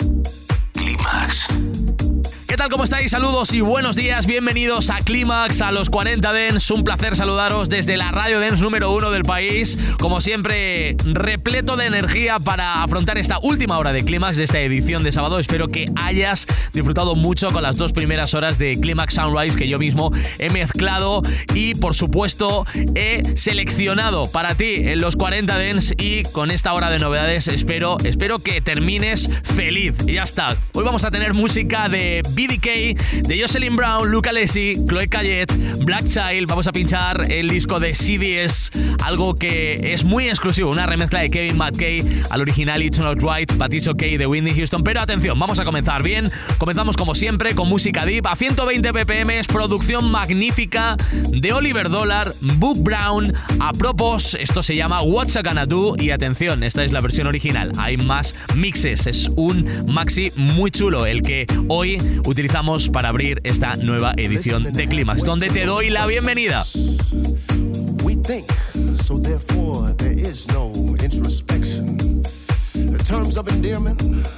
Clímax. ¿Qué tal? ¿Cómo estáis? Saludos y buenos días. Bienvenidos a Clímax, a los 40 Dance. Un placer saludaros desde la Radio Dance número 1 del país. Como siempre, repleto de energía para afrontar esta última hora de Clímax de esta edición de sábado. Espero que hayas disfrutado mucho con las 2 primeras horas de Clímax Sunrise que yo mismo he mezclado y, por supuesto, he seleccionado para ti en los 40 Dance. Y con esta hora de novedades espero que termines feliz. Y ya está. Hoy vamos a tener música de BDK, de Jocelyn Brown, Luca Alessi, Chloe Caillet, Black Child. Vamos a pinchar el disco de CDS, algo que es muy exclusivo, una remezcla de Kevin McKay al original It's Not Right, But It's Okay de Whitney Houston. Pero atención, vamos a comenzar bien. Comenzamos como siempre con música deep a 120 BPM, producción magnífica de Oliver Dollar, Book Brown. A propos, esto se llama What's I Gonna Do. Y atención, esta es la versión original. Hay más mixes, es un maxi muy chulo el que hoy utilizamos para abrir esta nueva edición de Clímax, donde te doy la bienvenida. We think, so therefore there is no introspection. In terms of endearment,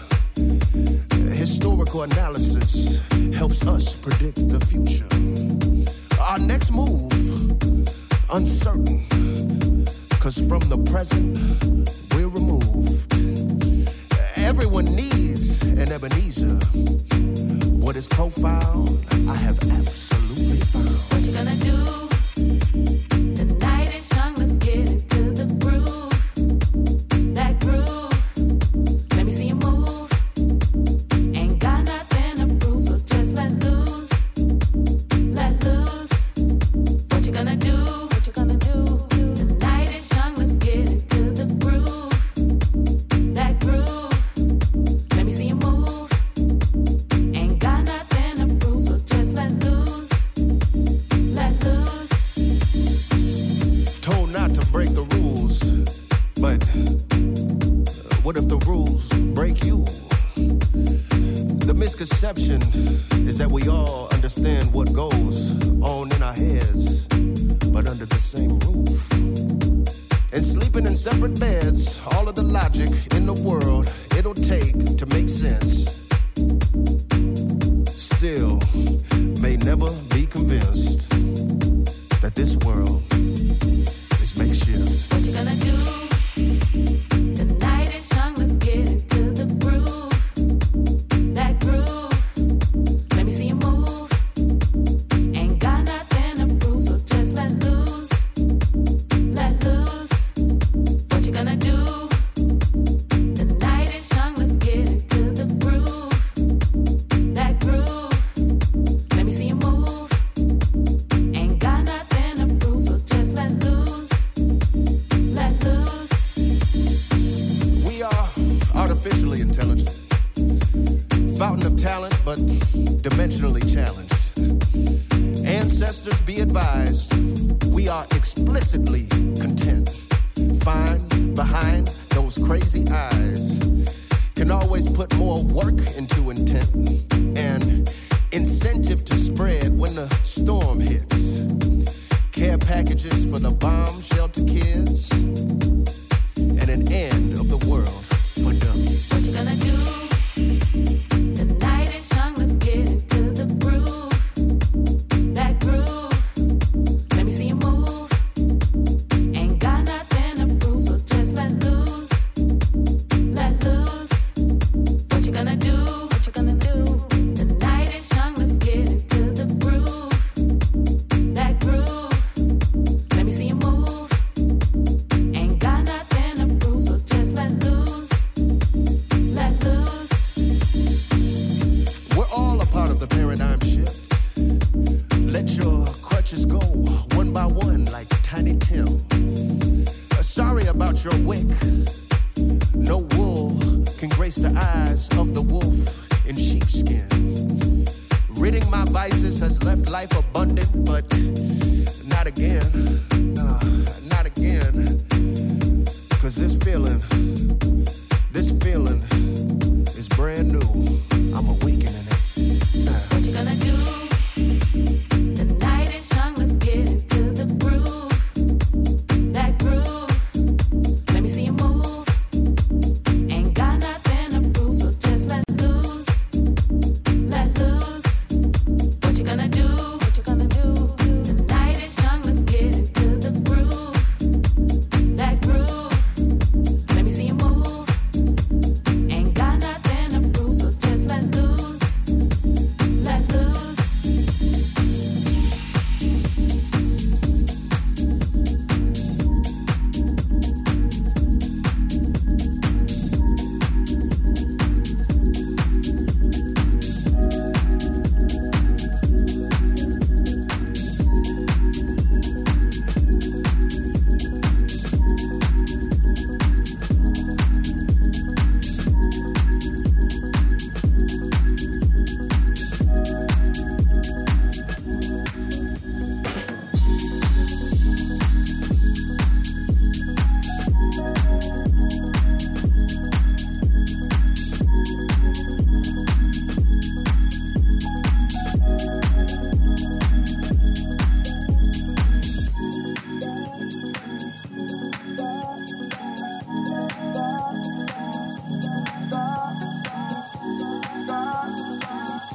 historical analysis helps us predict the future. Our next move, uncertain, because from the present, we're removed. Everyone needs an Ebenezer. What is profound, I have absolutely found. What you gonna do? The night is young, let's get into the groove. That groove, let me see you move. Ain't got nothing to prove, so just let loose. Let loose. What you gonna do? What you gonna do? The night is young, let's get into the groove. That groove, let me see you move. Ain't got nothing to prove, so just let loose. Let loose. Told not to break the rules, but what if the rules break you? The misconception is that we all understand what goes on in our heads, but under the same roof. And sleeping in separate beds, all of the logic in the world it'll take to make sense. Still, may never be convinced that this world is makeshift. What you gonna do? The night is young, let's get into the groove. That groove, let me see you move. Ain't got nothing to prove, so just let loose. Let loose. What you gonna do? The night is young, let's get into the groove. That groove, let me see you move. Ain't got nothing to prove, so just let loose. Let loose. We are artificially intelligent, fountain of talent, but dimensionally challenged. Ancestors, be advised, we are explicitly content. Fine behind those crazy eyes. Can always put more work into intent and incentive to spread when the storm hits. Care packages for the bomb shelter kids and an end of the world for dummies. What you gonna do? The night is young, let's get into the groove. That groove, let me see you move. Ain't got nothing to prove, so just let loose. Let loose. What you gonna do? What you gonna do? The night is young, let's get into the groove. That groove, let me see you move. Ain't got nothing to prove, so just let loose. Let loose. We're all a part of the paradigm shift. Let your crutches go one by one like Tiny Tim. Sorry about your wick. No wool can grace the eyes of the wolf in sheepskin. Ridding my vices has left life abundant, but not again. Nah, not again. 'Cause this feeling is brand new. I'm awakening it. What you gonna do? The night is young, let's get into the groove. That groove, let me see you move. Ain't got nothing to prove, so just let loose.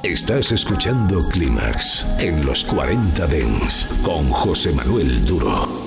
Estás escuchando Clímax en los 40 Dance con José Manuel Duro.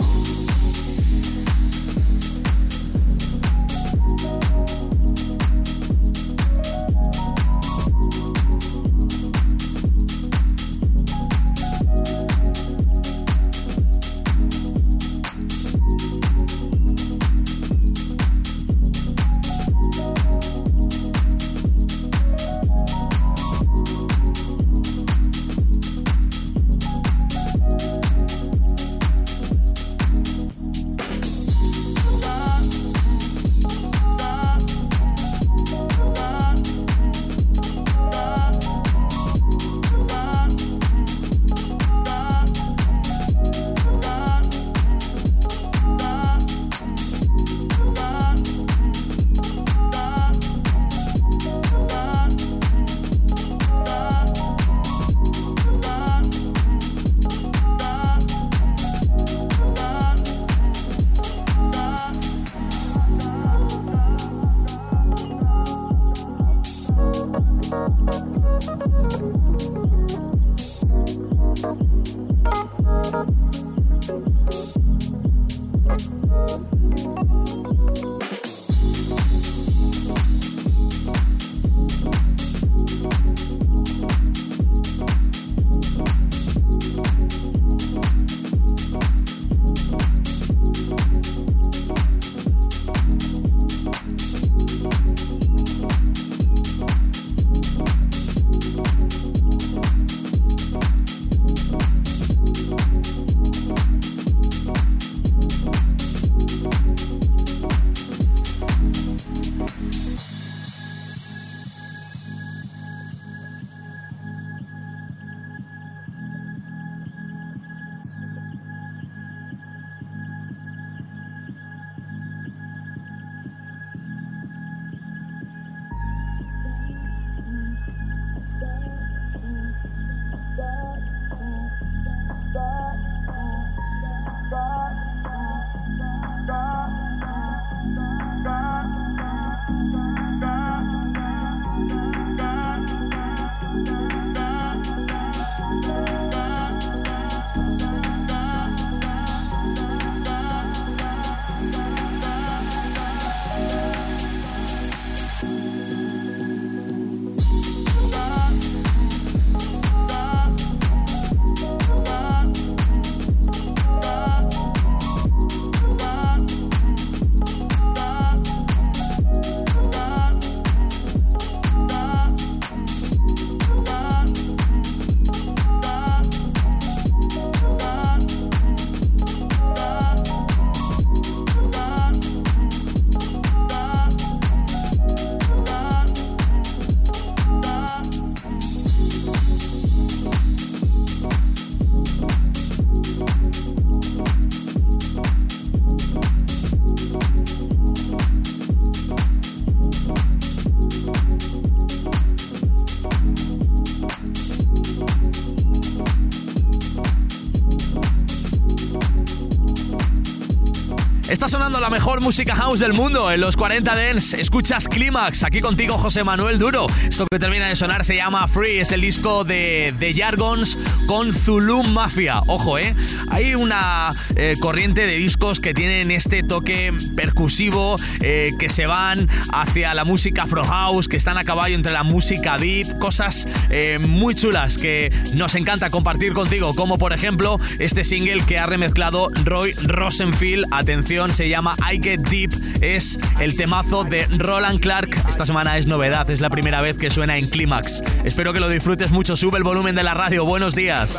Está sonando la mejor música house del mundo en los 40 Dance. Escuchas Clímax, aquí contigo José Manuel Duro. Esto que termina de sonar se llama Free, es el disco de Jargons con Zulu Mafia. Ojo, hay una corriente de discos que tienen este toque percusivo, que se van hacia la música Afro House, que están a caballo entre la música deep, cosas muy chulas que nos encanta compartir contigo, como por ejemplo este single que ha remezclado Roy Rosenfield. Atención, se llama I Get Deep, es el temazo de Roland Clark. Esta semana es novedad, es la primera vez que suena en Clímax. Espero que lo disfrutes mucho, sube el volumen de la radio. Buenos días.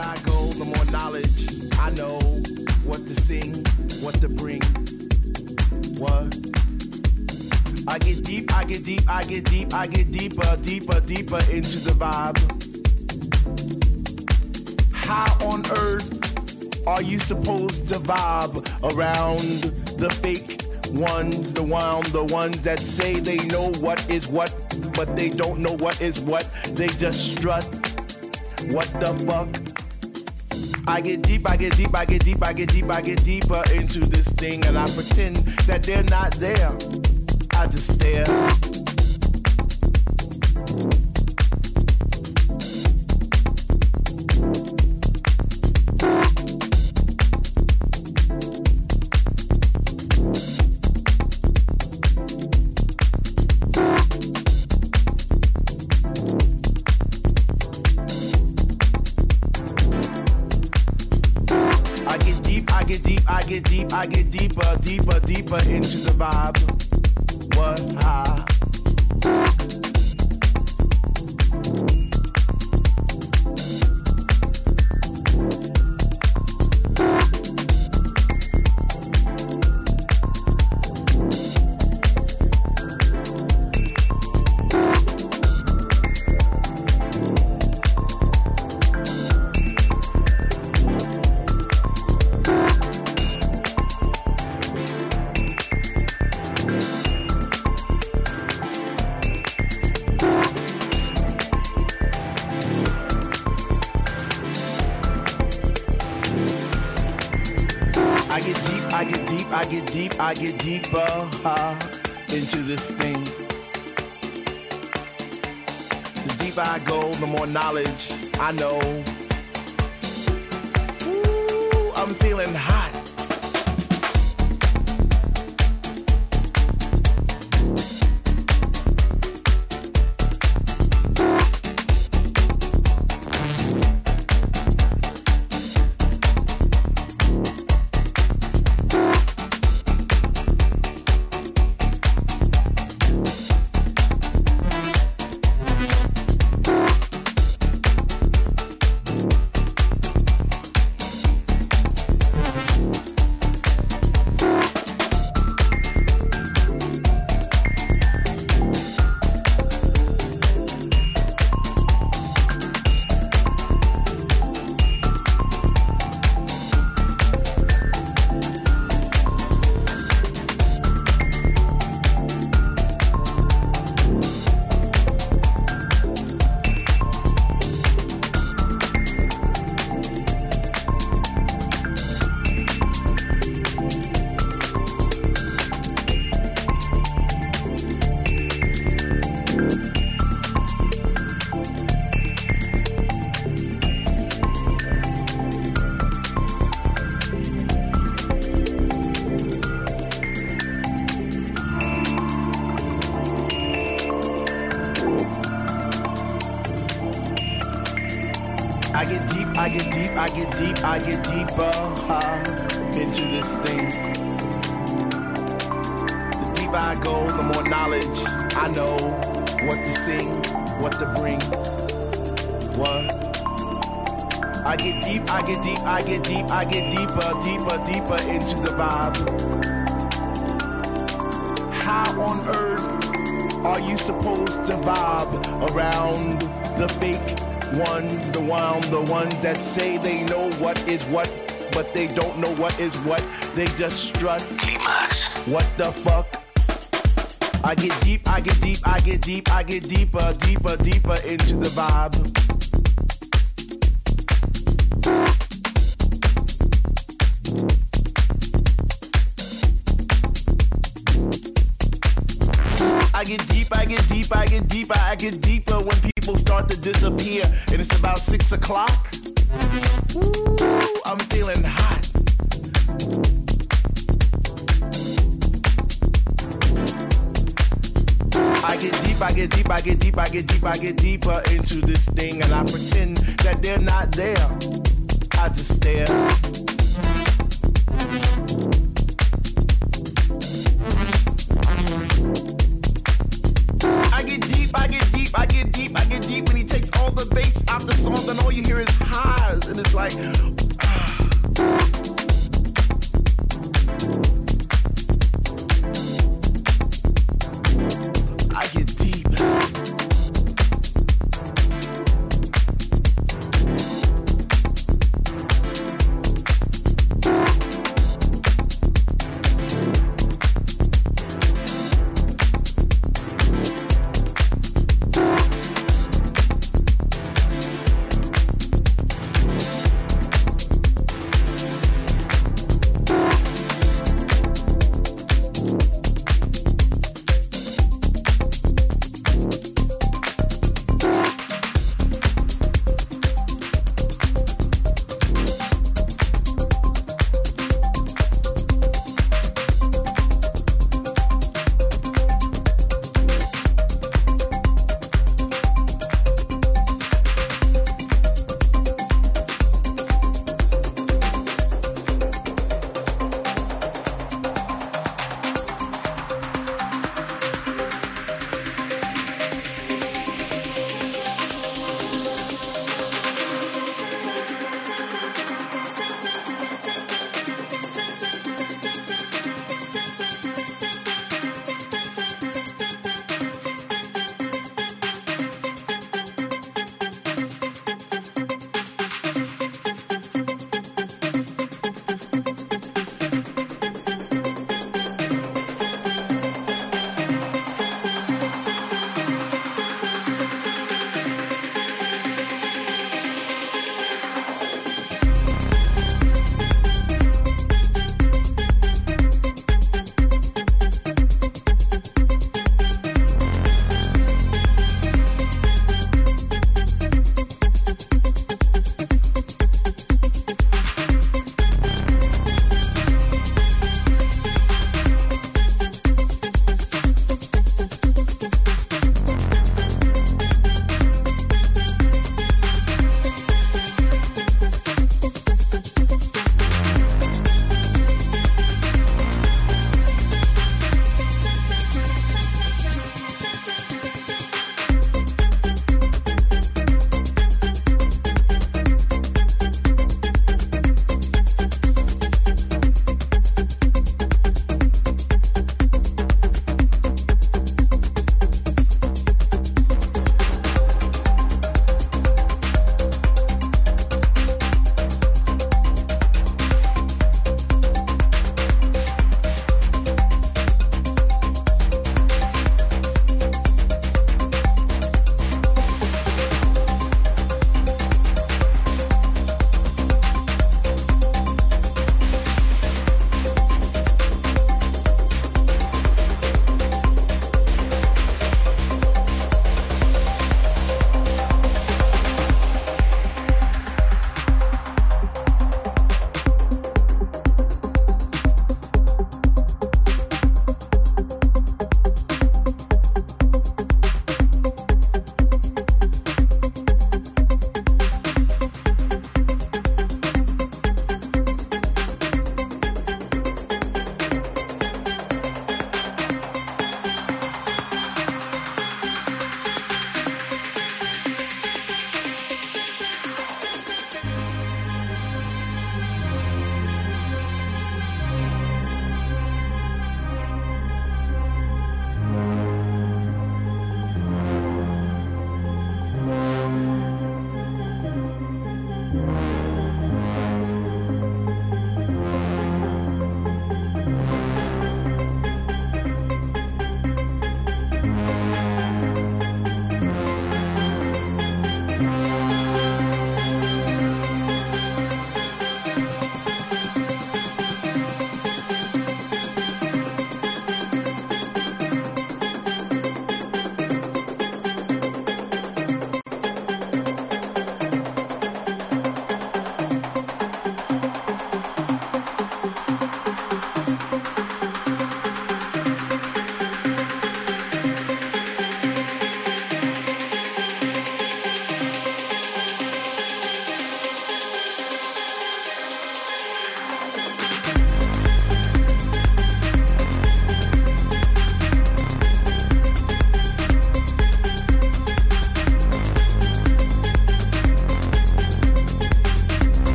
I get deep, I get deep, I get deep, I get deeper, deeper, deeper into the vibe. How on earth are you supposed to vibe around the fake ones, the ones that say they know what is what, but they don't know what is what, they just strut. What the fuck? I get deep, I get deep, I get deep, I get deep, I get deeper into this thing, and I pretend that they're not there. I just stare. get deeper, deeper, deeper into the vibe. What? I get deeper into this thing. The deeper I go, the more knowledge I know. Ooh, I'm feeling hot. I get deeper into this thing. The deeper I go, the more knowledge I know. What to sing, what to bring, what. I get deep, I get deep, I get deep, I get deeper, deeper, deeper into the vibe. How on earth are you supposed to vibe around the fake ones, the ones that say they know what is what, but they don't know what is what. They just strut. Climax. What the fuck? I get deep, I get deep, I get deep, I get deeper, deeper, deeper into the vibe. I get deep, I get deep, I get deeper, I get deeper when people start to disappear, and it's about 6 o'clock. Ooh, I'm feeling hot. I get deep, I get deep, I get deep, I get deep, I get deeper into this thing, and I pretend that they're not there. I just stare. I get deep, I get deep, I get deep, I get deep when he takes all the bass out the song, and all you hear is highs, and it's like, I get deep.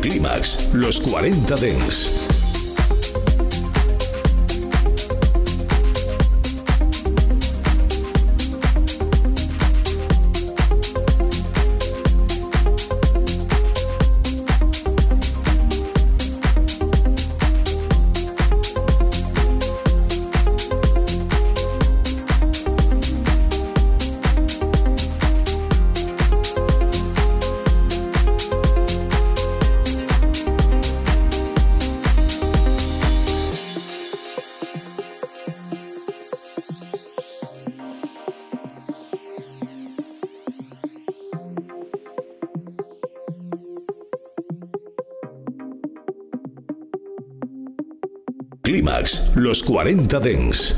Clímax, los 40 Dance. Clímax, los 40 Dance.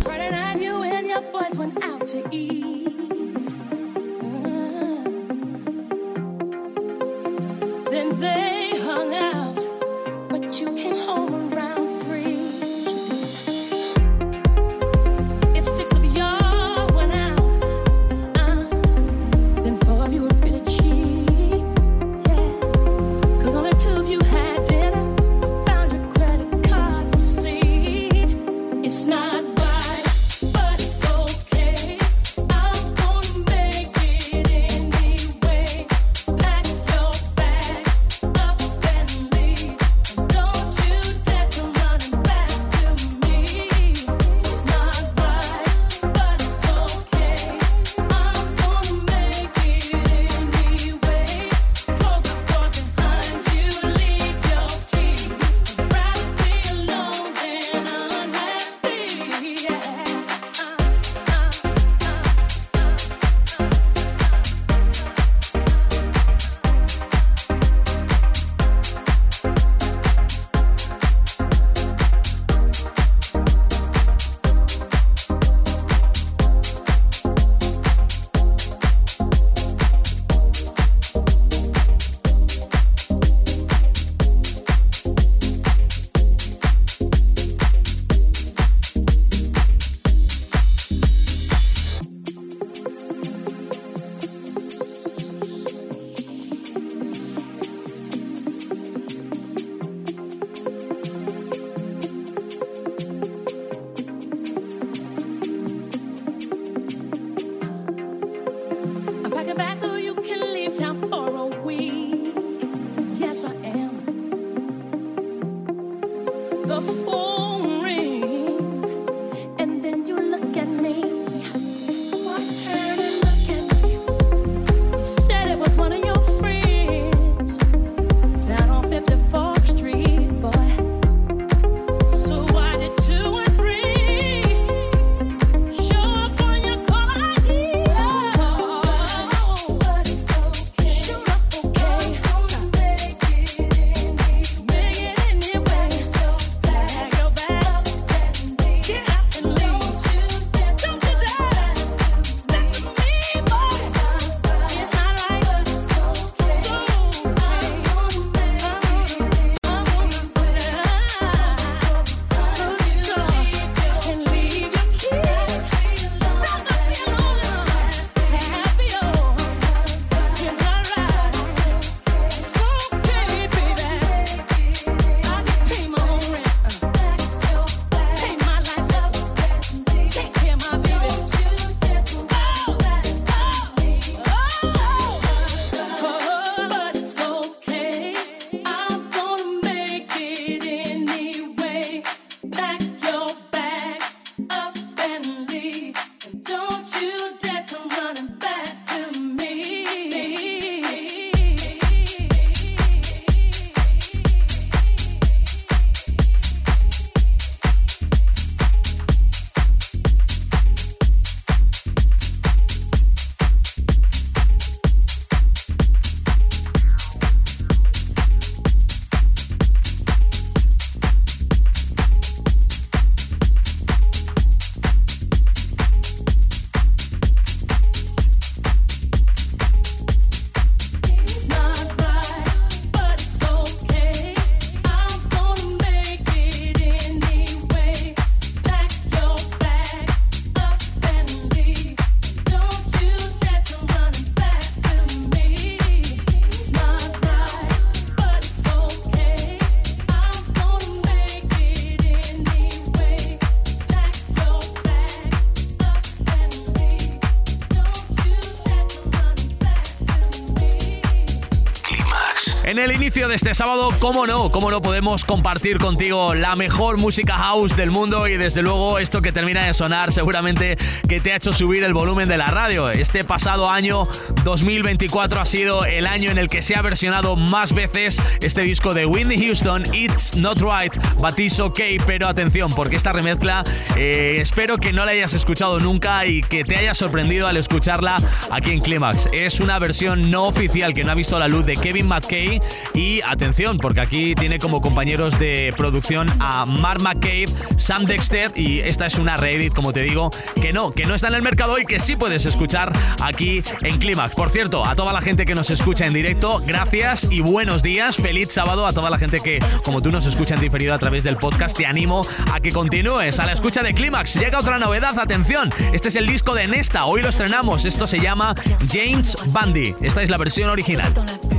En el inicio de este sábado, cómo no podemos compartir contigo la mejor música house del mundo y desde luego esto que termina de sonar seguramente que te ha hecho subir el volumen de la radio. Este pasado año 2024 ha sido el año en el que se ha versionado más veces este disco de Whitney Houston, It's Not Right But It's Okay, pero atención porque esta remezcla espero que no la hayas escuchado nunca y que te haya sorprendido al escucharla aquí en Clímax. Es una versión no oficial que no ha visto la luz de Kevin McKay y atención porque aquí tiene como compañeros de producción a Mark McCabe, Sam Dexter y esta es una reedit, como te digo, que no está en el mercado y que sí puedes escuchar aquí en Clímax. Por cierto, a toda la gente que nos escucha en directo, gracias y buenos días, feliz sábado. A toda la gente que, como tú, nos escucha en diferido a través del podcast, te animo a que continúes a la escucha de Clímax. Llega otra novedad, atención, este es el disco de Nesta, hoy lo estrenamos, esto se llama James Bundy, esta es la versión original.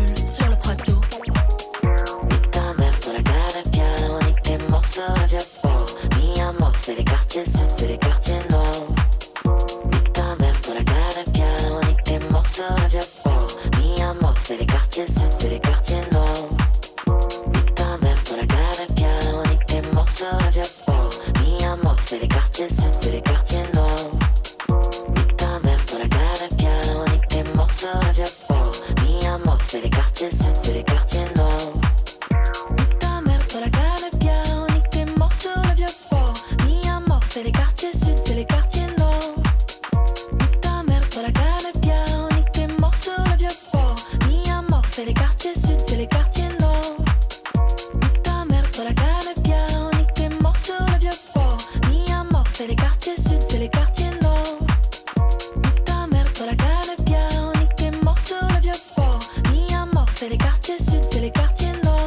C'est les quartiers sud, c'est les quartiers nord. Nique ta mère sur la clavière, on nique tes morceaux de vieux port. Mi amor, c'est les quartiers sud, c'est les quartiers nord. Nique ta mère sur la clavière, on nique tes morceaux de vieux port. Mi amor, c'est les quartiers sud, c'est les quartiers nord. Nique ta mère sur la clavière, on nique tes morceaux de vieux port. Mi amor, c'est les quartiers sud, c'est les quartiers nord. Nique ta mère sur la clavière, on nique tes morceaux de vieux port. C'est les quartiers sud, c'est les quartiers nord. Nique ta mère sur la Canebière, on nique tes morceaux de vieux port. Mi amor, c'est les quartiers sud, c'est les quartiers nord. Nique ta mère sur la Canebière, on nique tes morceaux de vieux port. Mi amor, c'est les quartiers sud, c'est les quartiers nord. Nique ta mère sur la Canebière, on nique tes morceaux de vieux port. Mi amor, c'est les quartiers sud, c'est les quartiers nord.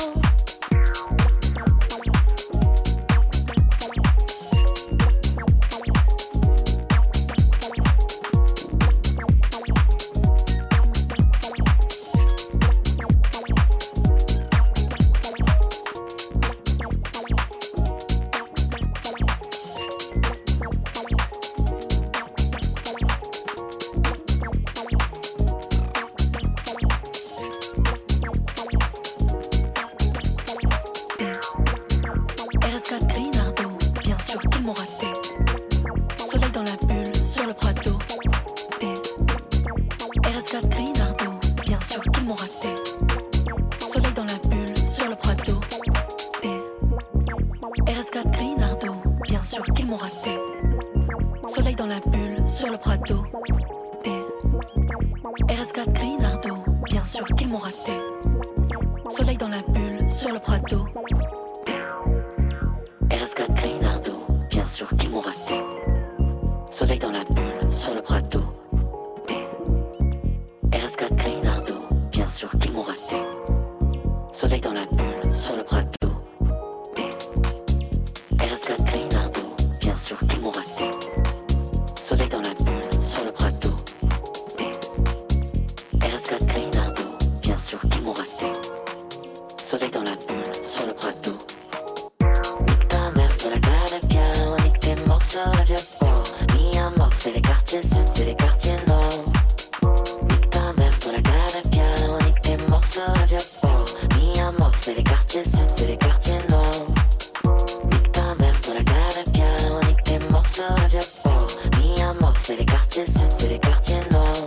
C'est les quartiers sud, c'est les quartiers nord.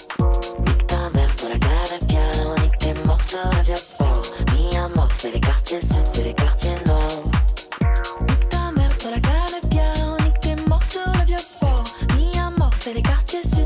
Nique ta mère sur la Canebière, on nique tes morceaux de vieux port. Mi amor, c'est les quartiers sud, c'est les quartiers nord. Nique ta mère sur la Canebière, on nique tes morceaux de vieux port. Mi amor, c'est les quartiers sud.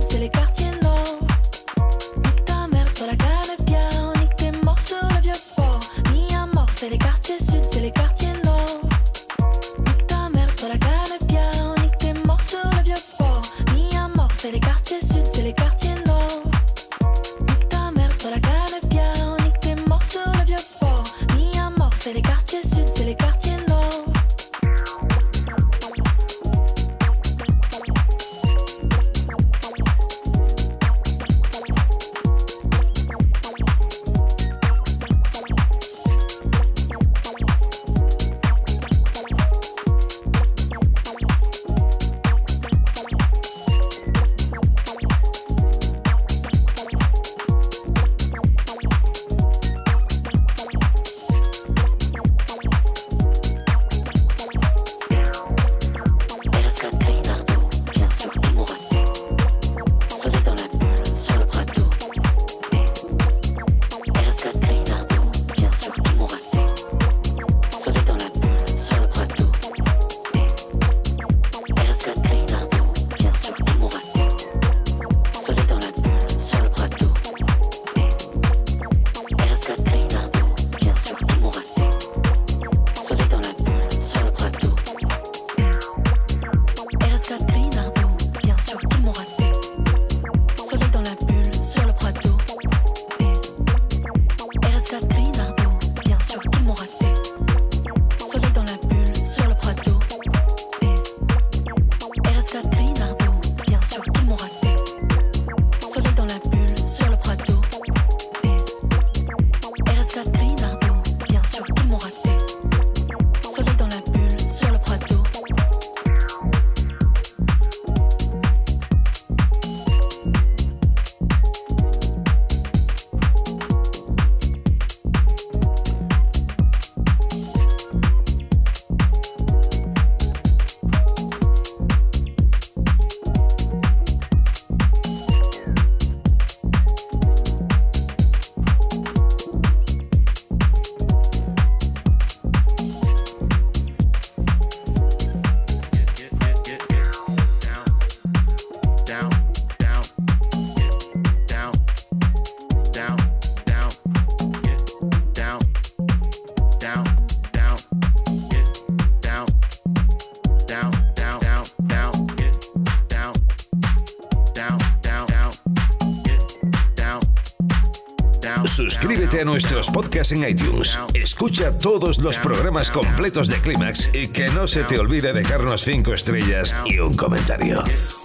Suscríbete a nuestros podcasts en iTunes. Escucha todos los programas completos de Clímax y que no se te olvide dejarnos 5 estrellas y un comentario.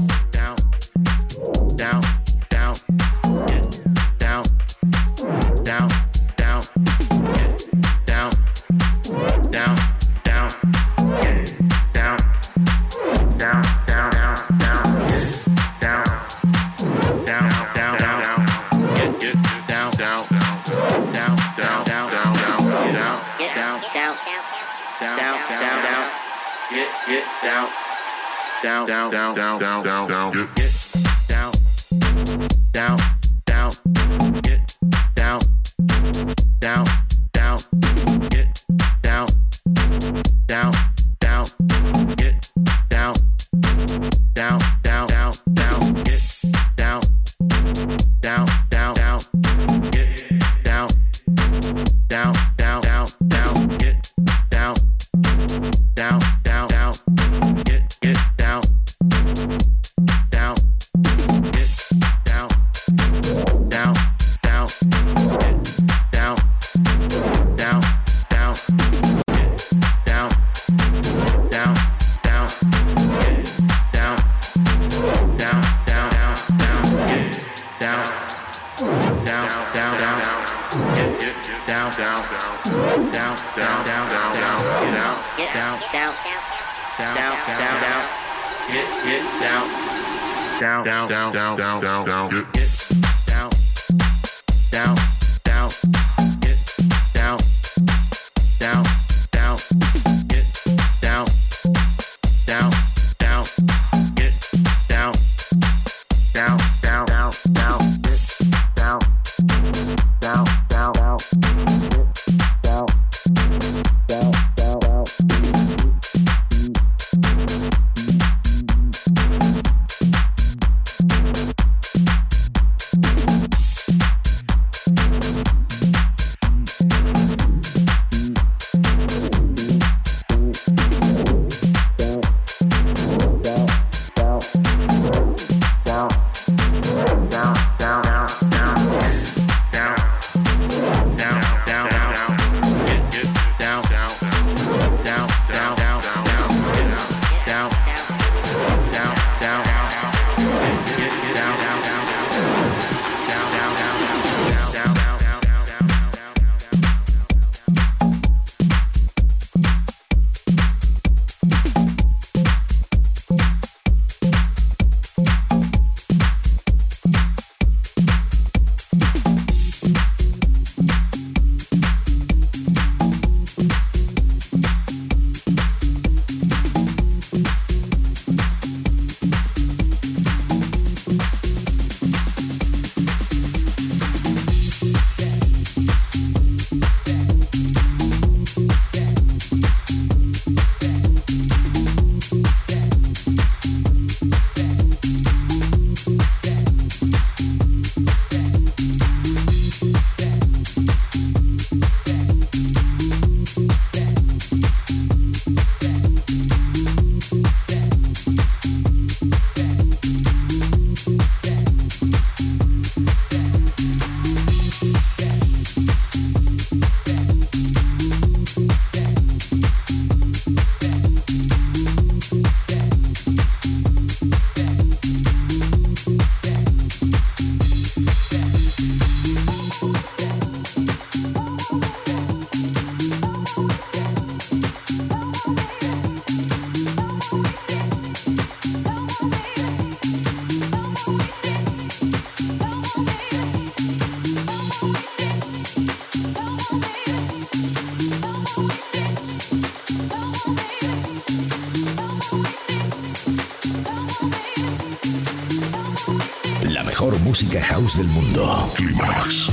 mejor música house del mundo. Clímax.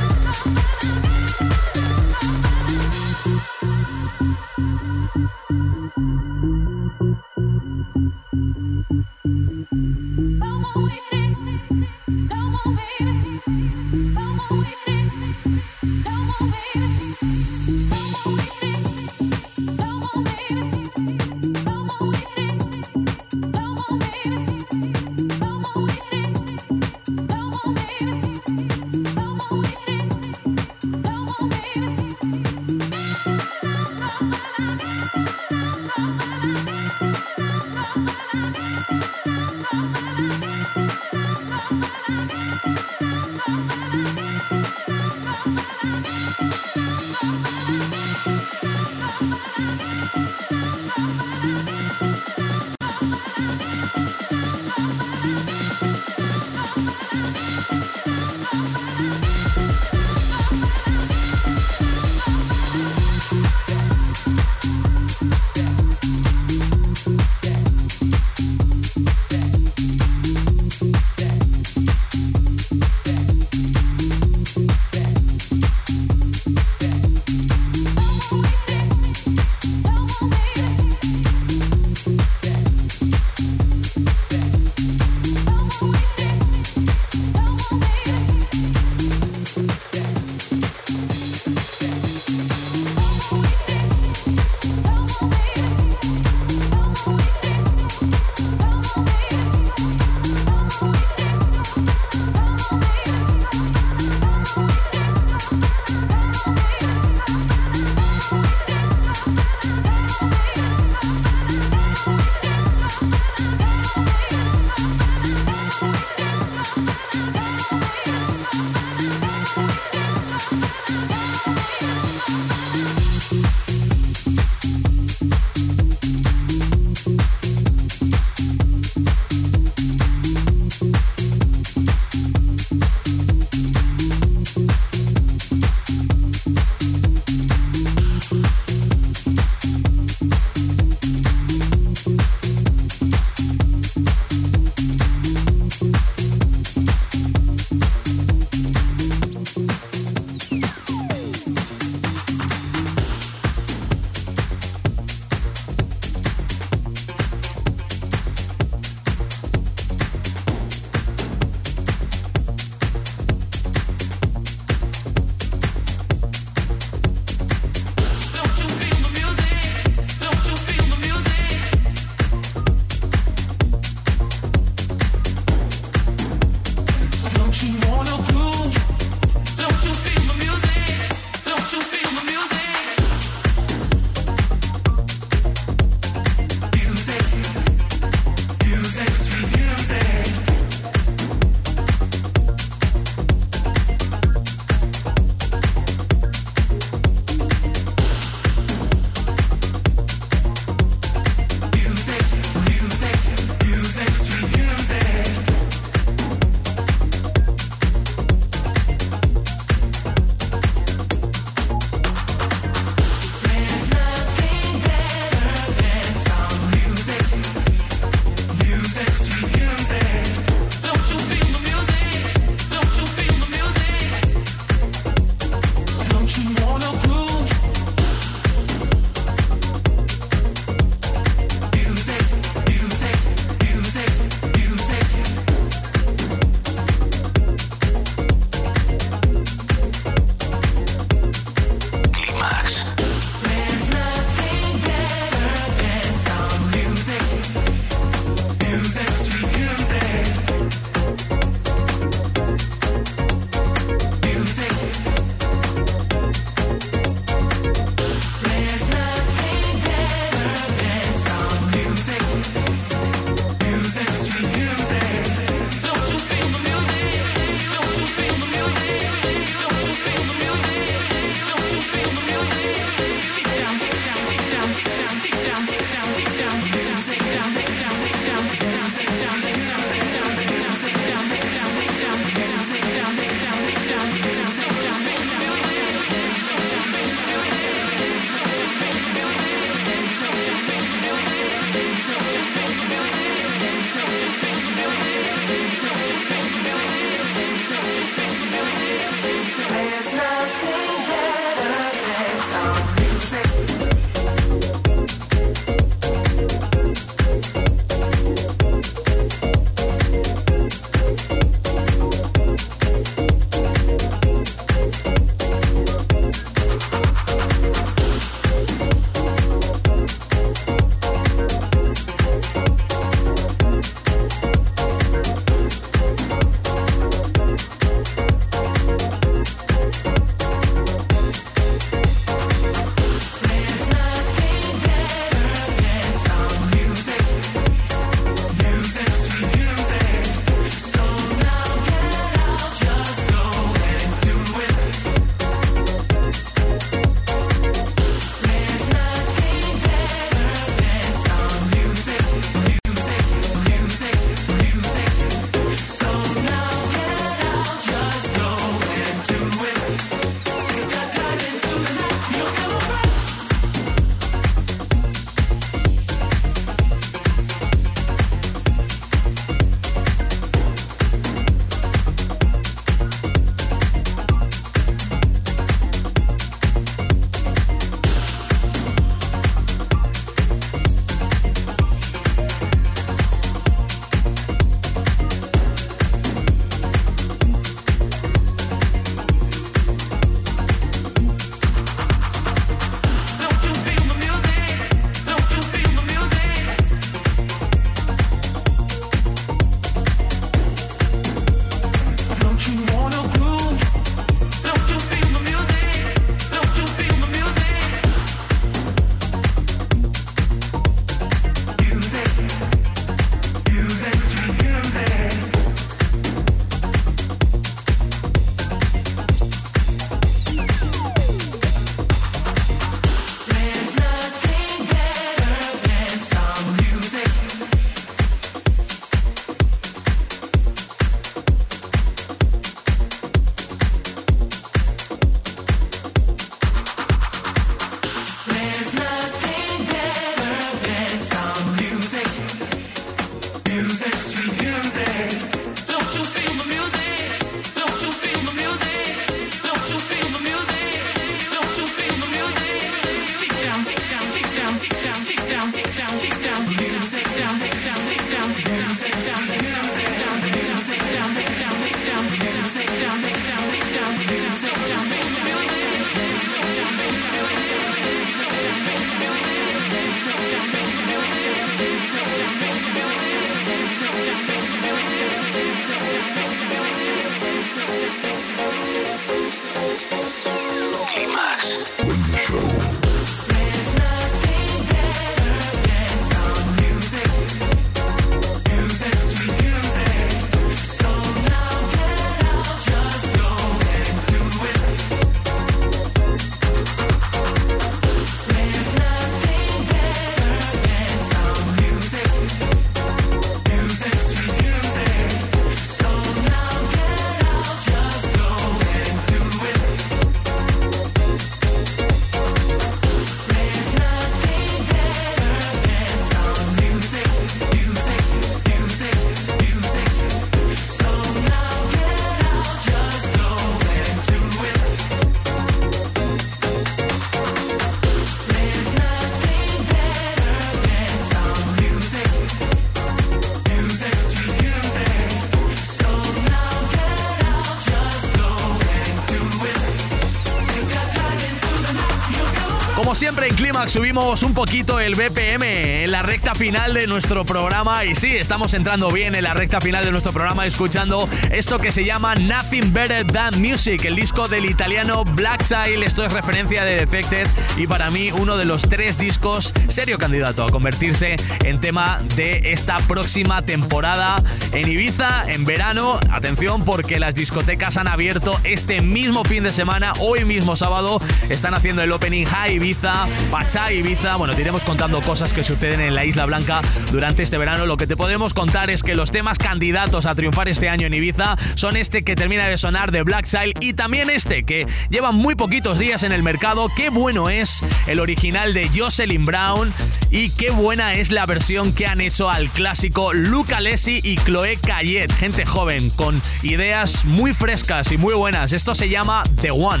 siempre en Clímax subimos un poquito el BPM en la recta final de nuestro programa. Y sí, estamos entrando bien en la recta final de nuestro programa escuchando esto que se llama Nothing Better Than Music, el disco del italiano Black Child. Esto es referencia de Defected y para mí uno de los 3 discos serio candidato a convertirse en tema de esta próxima temporada en Ibiza en verano. Atención, porque las discotecas han abierto este mismo fin de semana. Hoy mismo sábado están haciendo el opening High Ibiza, Pachá Ibiza. Bueno, te iremos contando cosas que suceden en la Isla Blanca durante este verano. Lo que te podemos contar es que los temas candidatos a triunfar este año en Ibiza son este que termina de sonar de Black Child y también este que lleva muy poquitos días en el mercado. Qué bueno es el original de Jocelyn Brown y qué buena es la versión que han hecho al clásico Luca Alessi y Chloé Cayet. Gente joven con ideas muy frescas y muy buenas. Esto se llama The One.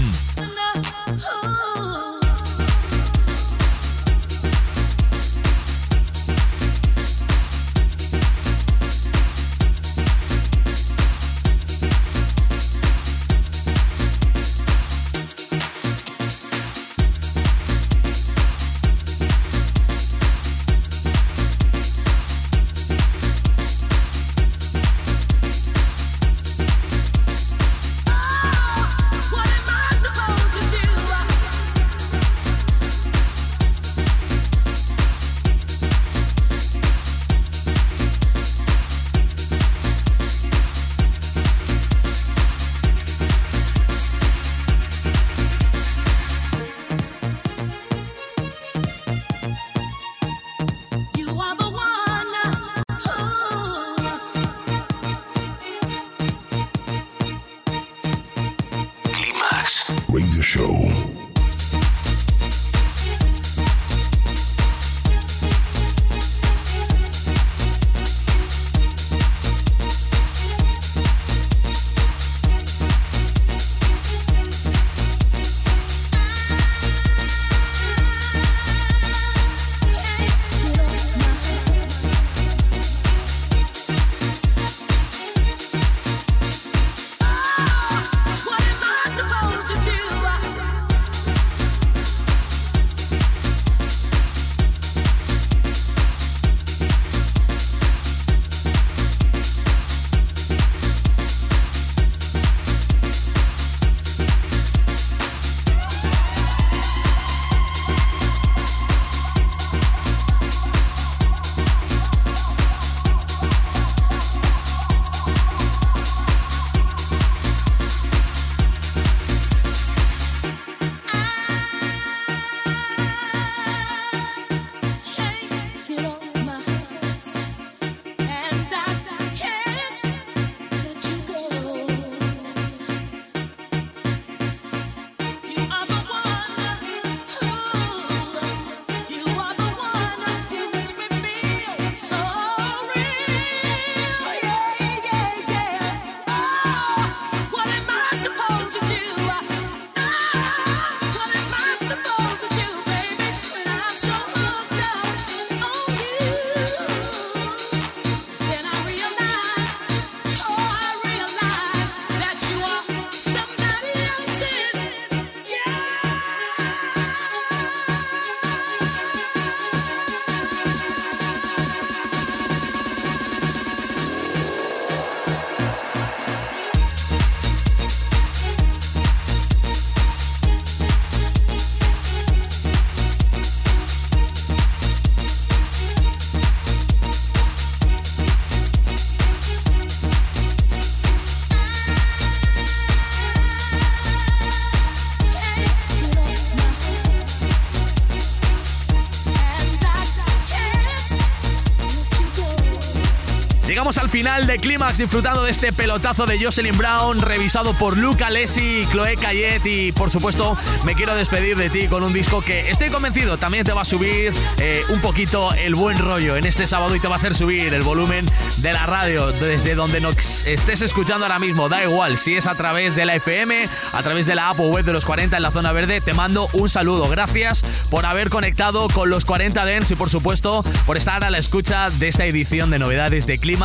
Radio Show. Llegamos al final de Clímax disfrutando de este pelotazo de Jocelyn Brown, revisado por Luca Alessi y Chloé Cayet. Y por supuesto me quiero despedir de ti con un disco que estoy convencido también te va a subir un poquito el buen rollo en este sábado y te va a hacer subir el volumen de la radio desde donde nos estés escuchando ahora mismo. Da igual si es a través de la FM, a través de la app o web de los 40 en la zona verde. Te mando un saludo. Gracias por haber conectado con los 40 Dance y por supuesto por estar a la escucha de esta edición de novedades de Clímax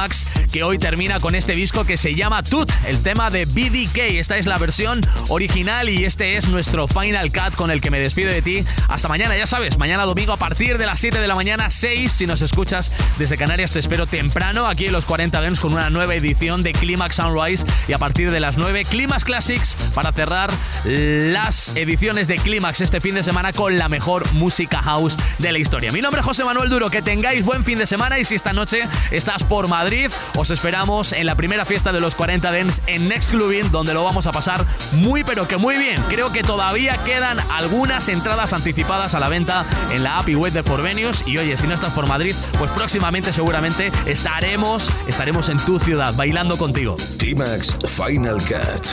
Climax, que hoy termina con este disco que se llama Tut, el tema de BDK. Esta es la versión original y este es nuestro Final Cut con el que me despido de ti. Hasta mañana, ya sabes, mañana domingo a partir de las 7 de la mañana, 6, si nos escuchas desde Canarias, te espero temprano aquí en los 40 Dance con una nueva edición de Climax Sunrise, y a partir de las 9, Climax Classics, para cerrar las ediciones de Climax este fin de semana con la mejor música house de la historia. Mi nombre es José Manuel Duro, que tengáis buen fin de semana, y si esta noche estás por Madrid, os esperamos en la primera fiesta de los 40 Dance en Next Clubbing, donde lo vamos a pasar muy pero que muy bien. Creo que todavía quedan algunas entradas anticipadas a la venta en la app y web de Forvenius, y oye, si no estás por Madrid, pues próximamente seguramente estaremos en tu ciudad bailando contigo. Climax Final Cut.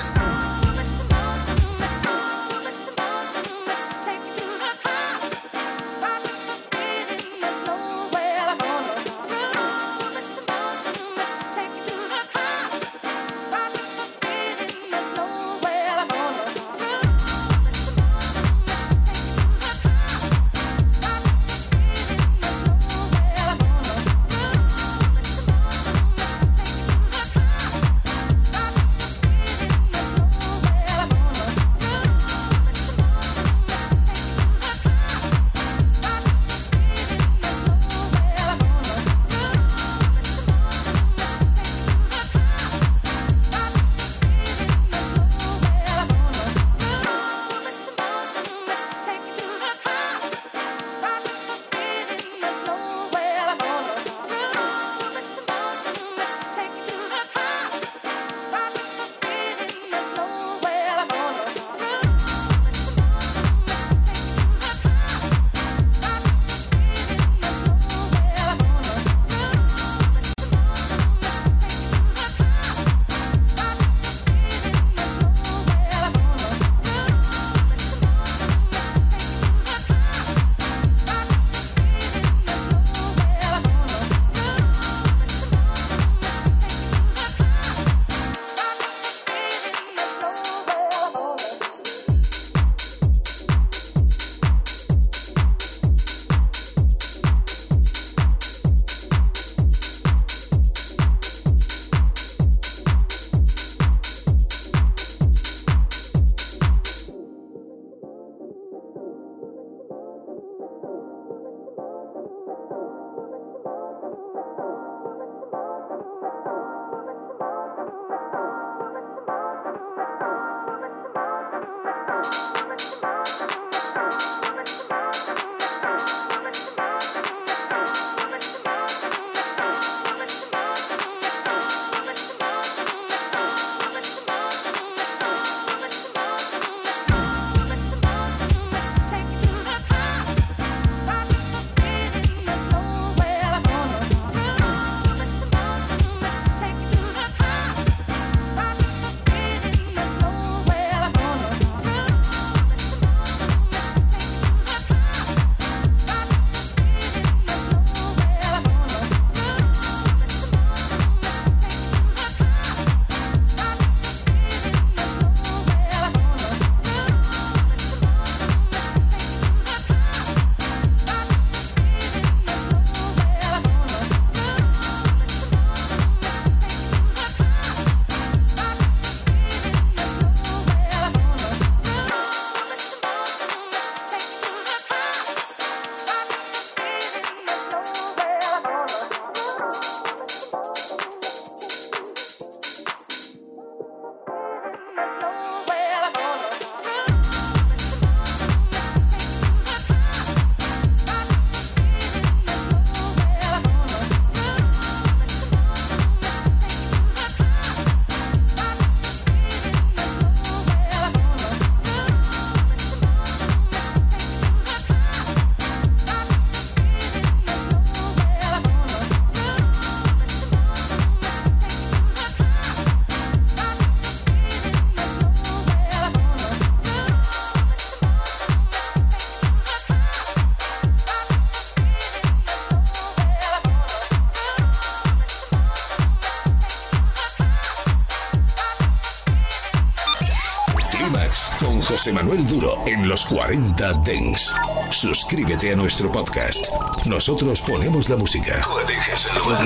Clímax con José Manuel Duro en los 40 Dance. Suscríbete a nuestro podcast. Nosotros ponemos la música. Tú eliges el lugar.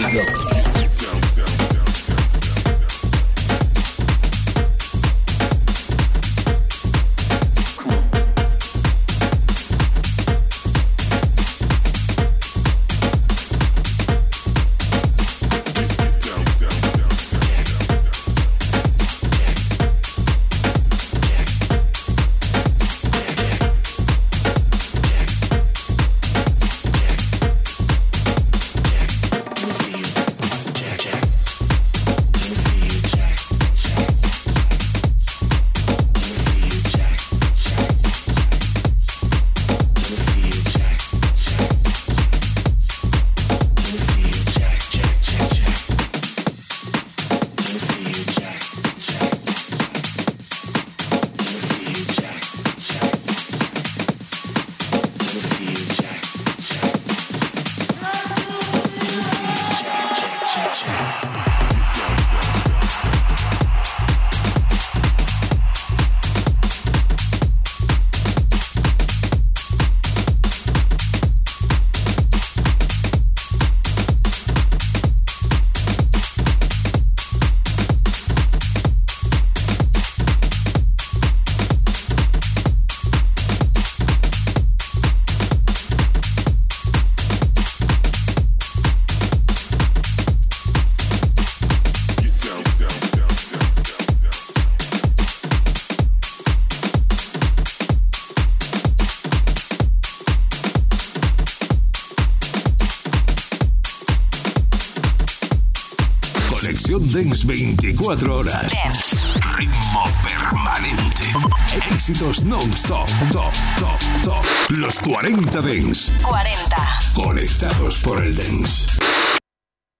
Dance 24 horas. Dance. Ritmo permanente. Éxitos non-stop. Top. Los 40 Dance. 40. Conectados por el Dance.